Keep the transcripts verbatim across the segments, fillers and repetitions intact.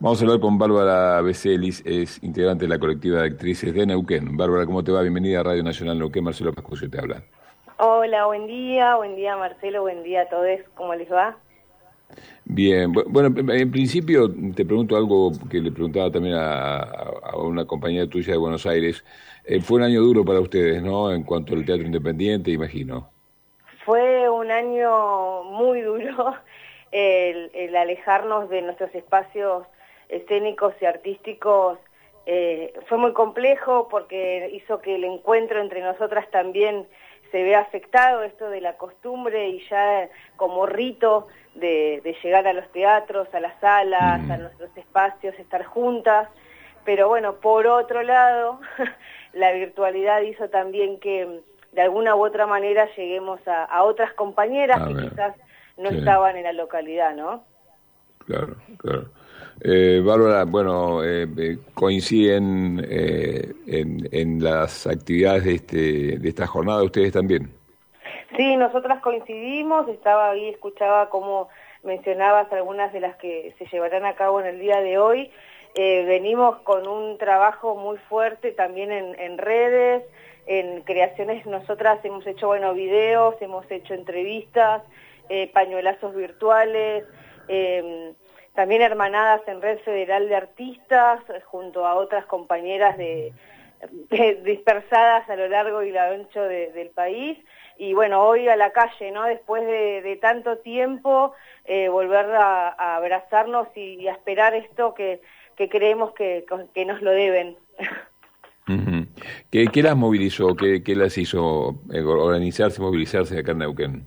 Vamos a hablar con Bárbara Becelis, es integrante de la colectiva de actrices de Neuquén. Bárbara, ¿cómo te va? Bienvenida a Radio Nacional Neuquén. Marcelo Pascucio te habla. Hola, buen día, buen día Marcelo, buen día a todos, ¿cómo les va? Bien, bueno, en principio te pregunto algo que le preguntaba también a, a una compañera tuya de Buenos Aires. Eh, fue un año duro para ustedes, ¿no? En cuanto al teatro independiente, imagino. Fue un año muy duro el, el alejarnos de nuestros espacios escénicos y artísticos. Eh, fue muy complejo porque hizo que el encuentro entre nosotras también se vea afectado, esto de la costumbre y ya como rito de, de llegar a los teatros, a las salas, mm. a nuestros espacios, estar juntas. Pero bueno, por otro lado, la virtualidad hizo también que de alguna u otra manera lleguemos a, a otras compañeras a que ver, quizás no sí. estaban en la localidad, ¿no? Claro, claro. Eh, Bárbara, bueno, eh, eh, coinciden eh, en, en las actividades de, este, de esta jornada, ¿ustedes también? Sí, nosotras coincidimos, estaba ahí, escuchaba cómo mencionabas algunas de las que se llevarán a cabo en el día de hoy. Eh, venimos con un trabajo muy fuerte también en, en redes, en creaciones. Nosotras hemos hecho, bueno, videos, hemos hecho entrevistas, eh, pañuelazos virtuales, eh, también hermanadas en Red Federal de Artistas, junto a otras compañeras de, de dispersadas a lo largo y lo ancho de, del país. Y bueno, hoy a la calle, ¿no? Después de, de tanto tiempo, eh, volver a, a abrazarnos y, y a esperar esto que, que creemos que, que nos lo deben. Uh-huh. ¿Qué, ¿Qué las movilizó? ¿Qué, qué las hizo organizarse, movilizarse acá en Neuquén?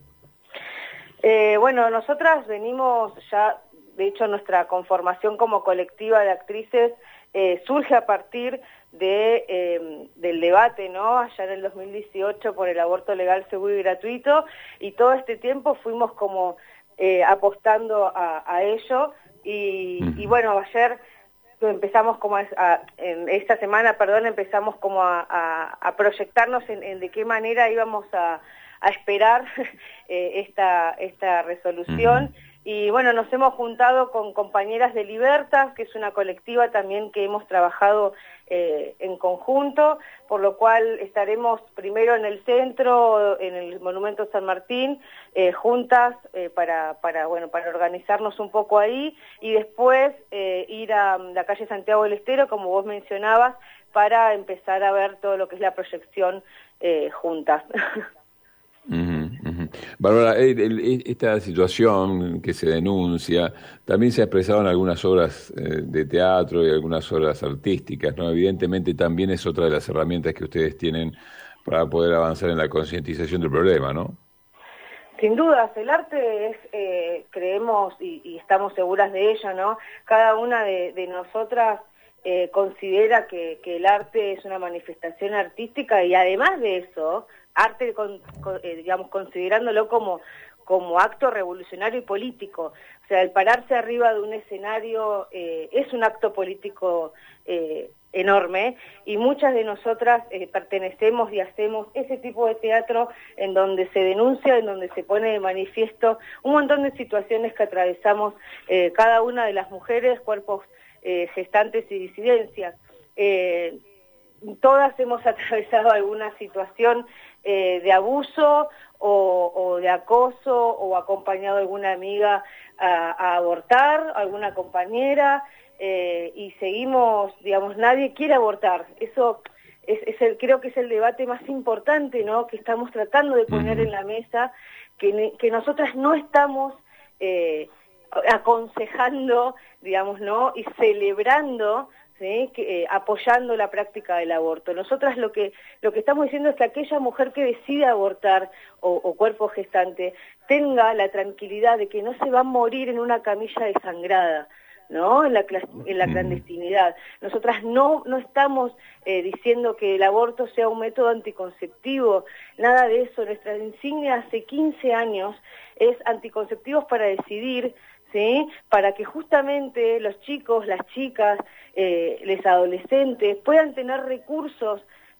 Eh, bueno, nosotras venimos ya, de hecho nuestra conformación como colectiva de actrices eh, surge a partir de eh, del debate, ¿no? Allá en el dos mil dieciocho por el aborto legal, seguro y gratuito, y todo este tiempo fuimos como eh, apostando a, a ello, y, uh-huh. y bueno, ayer empezamos como a, a, en esta semana, perdón, empezamos como a, a, a proyectarnos en, en de qué manera íbamos a, a esperar eh, esta, esta resolución. Uh-huh. Y bueno, nos hemos juntado con compañeras de Libertas, que es una colectiva también que hemos trabajado eh, en conjunto, por lo cual estaremos primero en el centro, en el Monumento San Martín, eh, juntas eh, para, para, bueno, para organizarnos un poco ahí, y después eh, ir a la calle Santiago del Estero, como vos mencionabas, para empezar a ver todo lo que es la proyección eh, juntas. Uh-huh, uh-huh. Bárbara, esta situación que se denuncia también se ha expresado en algunas obras eh, de teatro y algunas obras artísticas, ¿no? Evidentemente también es otra de las herramientas que ustedes tienen para poder avanzar en la concientización del problema, ¿no? Sin dudas, el arte es, eh, creemos y, y estamos seguras de ello, ¿no? Cada una de, de nosotras eh, considera que, que el arte es una manifestación artística, y además de eso, arte, con, con, eh, digamos, considerándolo como, como acto revolucionario y político. O sea, el pararse arriba de un escenario eh, es un acto político eh, enorme, y muchas de nosotras eh, pertenecemos y hacemos ese tipo de teatro en donde se denuncia, en donde se pone de manifiesto un montón de situaciones que atravesamos eh, cada una de las mujeres, cuerpos eh, gestantes y disidencias. Eh, todas hemos atravesado alguna situación eh, de abuso o, o de acoso, o acompañado a alguna amiga a, a abortar, alguna compañera, eh, y seguimos, digamos, nadie quiere abortar. Eso es, es el, creo que es el debate más importante, ¿no?, que estamos tratando de poner en la mesa, que, que nosotras no estamos eh, aconsejando, digamos, ¿no?, y celebrando, ¿sí?, que, eh, apoyando la práctica del aborto. Nosotras lo que lo que estamos diciendo es que aquella mujer que decide abortar o, o cuerpo gestante tenga la tranquilidad de que no se va a morir en una camilla desangrada, ¿no?, en la, en la clandestinidad. Nosotras no, no estamos eh, diciendo que el aborto sea un método anticonceptivo, nada de eso. Nuestra insignia hace quince años es anticonceptivos para decidir, ¿sí?, para que justamente los chicos, las chicas, eh, los adolescentes puedan tener recursos,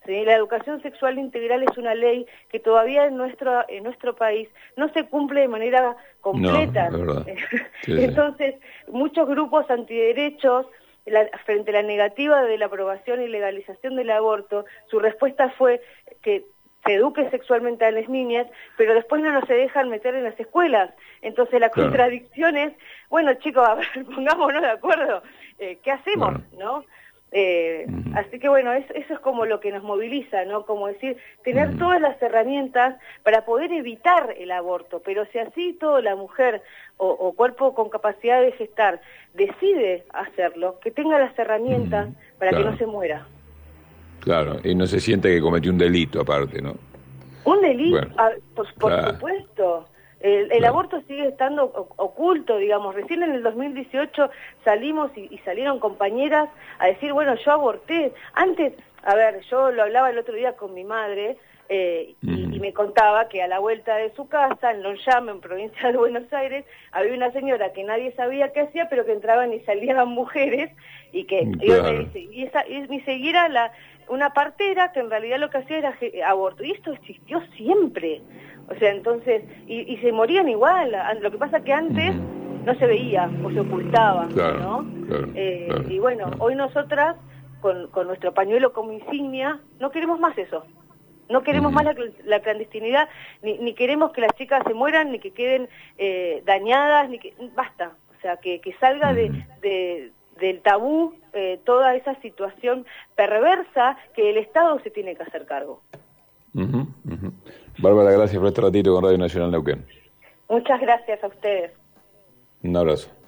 ¿sí? La educación sexual integral es una ley que todavía en nuestro en nuestro país no se cumple de manera completa. No, es verdad. Sí, Entonces, sí. muchos grupos antiderechos, la, frente a la negativa de la aprobación y legalización del aborto, su respuesta fue que se eduque sexualmente a las niñas, pero después no nos se dejan meter en las escuelas. Entonces la claro. contradicción es, bueno chicos, a ver, pongámonos de acuerdo, eh, ¿qué hacemos? Bueno. ¿no? Eh, uh-huh. Así que bueno, es, eso es como lo que nos moviliza, ¿no? Como decir, tener uh-huh. todas las herramientas para poder evitar el aborto, pero si así toda la mujer o, o cuerpo con capacidad de gestar decide hacerlo, que tenga las herramientas uh-huh. para claro. que no se muera. Claro, y no se siente que cometió un delito aparte, ¿no? Un delito, bueno, ah, pues, por claro. supuesto. El, el claro. aborto sigue estando oculto, digamos. Recién en el dos mil dieciocho salimos y, y salieron compañeras a decir, bueno, yo aborté. Antes, a ver, yo lo hablaba el otro día con mi madre eh, uh-huh. y, y me contaba que a la vuelta de su casa, en Longchamp, en provincia de Buenos Aires, había una señora que nadie sabía qué hacía, pero que entraban y salían mujeres y que claro. yo me dice, y esa y me seguía la una partera que en realidad lo que hacía era aborto, y esto existió siempre, o sea, entonces, y, y se morían igual, lo que pasa que antes uh-huh. no se veía o se ocultaba, claro, ¿no? Claro, eh, claro, y bueno, claro. hoy nosotras, con, con nuestro pañuelo como insignia, no queremos más eso, no queremos uh-huh. más la, la clandestinidad, ni, ni queremos que las chicas se mueran, ni que queden eh, dañadas, ni que, basta, o sea, que, que salga uh-huh. de... de del tabú, eh, toda esa situación perversa que el Estado se tiene que hacer cargo. Uh-huh, uh-huh. Bárbara, gracias por este ratito con Radio Nacional Neuquén. Muchas gracias a ustedes. Un abrazo.